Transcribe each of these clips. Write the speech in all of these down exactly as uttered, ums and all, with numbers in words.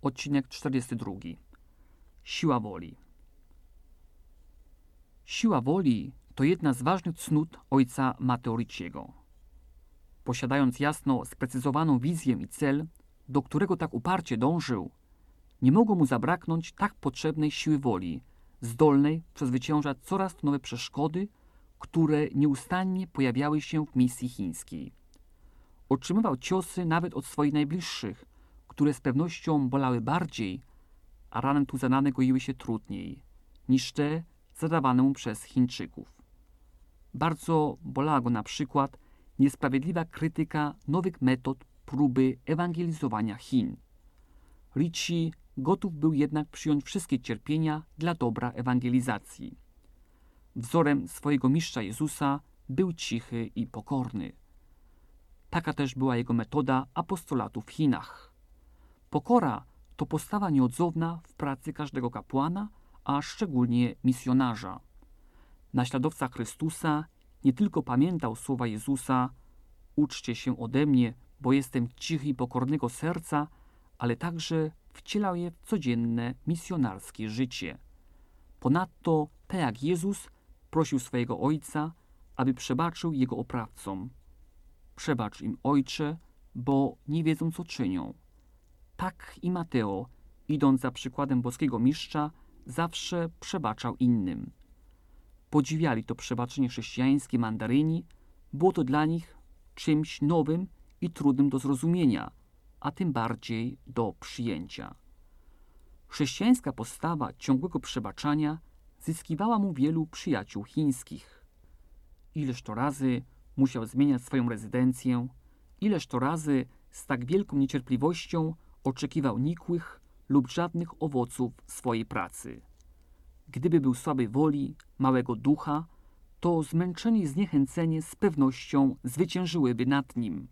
odcinek czterdziesty drugi. Siła woli. Siła woli to jedna z ważnych cnót ojca Matteo Ricciego. Posiadając jasno sprecyzowaną wizję i cel, do którego tak uparcie dążył, nie mogło mu zabraknąć tak potrzebnej siły woli, zdolnej przezwyciężać coraz to nowe przeszkody, które nieustannie pojawiały się w misji chińskiej. Otrzymywał ciosy nawet od swoich najbliższych, które z pewnością bolały bardziej, a rany tu zadane goiły się trudniej, niż te zadawane mu przez Chińczyków. Bardzo bolała go na przykład niesprawiedliwa krytyka nowych metod próby ewangelizowania Chin. Ricci gotów był jednak przyjąć wszystkie cierpienia dla dobra ewangelizacji. Wzorem swojego mistrza Jezusa był cichy i pokorny. Taka też była jego metoda apostolatu w Chinach. Pokora to postawa nieodzowna w pracy każdego kapłana, a szczególnie misjonarza. Naśladowca Chrystusa nie tylko pamiętał słowa Jezusa: uczcie się ode mnie, bo jestem cichy i pokornego serca, ale także wcielał je w codzienne misjonarskie życie. Ponadto, tak jak Jezus, prosił swojego Ojca, aby przebaczył jego oprawcom. Przebacz im, Ojcze, bo nie wiedzą, co czynią. Tak i Mateo, idąc za przykładem boskiego mistrza, zawsze przebaczał innym. Podziwiali to przebaczenie chrześcijańskie Mandaryni, było to dla nich czymś nowym i trudnym do zrozumienia, a tym bardziej do przyjęcia. Chrześcijańska postawa ciągłego przebaczania zyskiwała mu wielu przyjaciół chińskich. Ileż to razy musiał zmieniać swoją rezydencję, ileż to razy z tak wielką niecierpliwością oczekiwał nikłych lub żadnych owoców swojej pracy. Gdyby był słabej woli, małego ducha, to zmęczenie i zniechęcenie z pewnością zwyciężyłyby nad nim.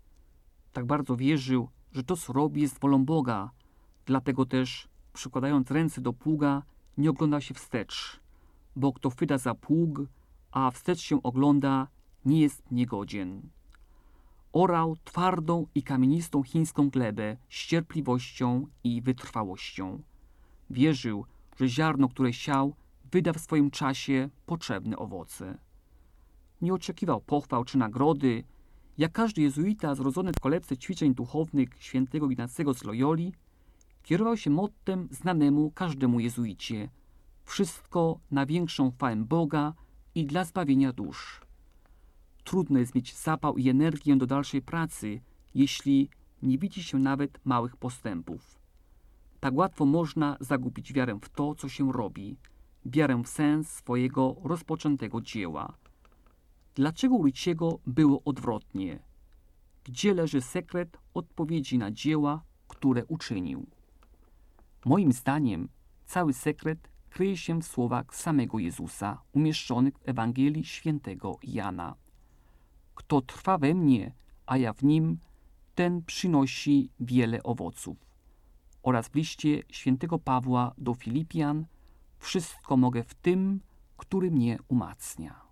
Tak bardzo wierzył, że to, co robi, jest wolą Boga, dlatego też, przykładając ręce do pługa, nie ogląda się wstecz, bo kto chwyta za pług, a wstecz się ogląda, nie jest niegodzien. Orał twardą i kamienistą chińską glebę z cierpliwością i wytrwałością. Wierzył, że ziarno, które siał, wyda w swoim czasie potrzebne owoce. Nie oczekiwał pochwał czy nagrody. Jak każdy jezuita zrodzony w kolebce ćwiczeń duchownych świętego Ignacego z Loyoli, kierował się mottem znanemu każdemu jezuicie: wszystko na większą chwałę Boga i dla zbawienia dusz. Trudno jest mieć zapał i energię do dalszej pracy, jeśli nie widzi się nawet małych postępów. Tak łatwo można zagubić wiarę w to, co się robi, wiarę w sens swojego rozpoczętego dzieła. Dlaczego u Ricciego było odwrotnie? Gdzie leży sekret odpowiedzi na dzieła, które uczynił? Moim zdaniem cały sekret kryje się w słowach samego Jezusa umieszczonych w Ewangelii świętego Jana. Kto trwa we mnie, a ja w nim, ten przynosi wiele owoców. Oraz w liście świętego Pawła do Filipian: wszystko mogę w tym, który mnie umacnia.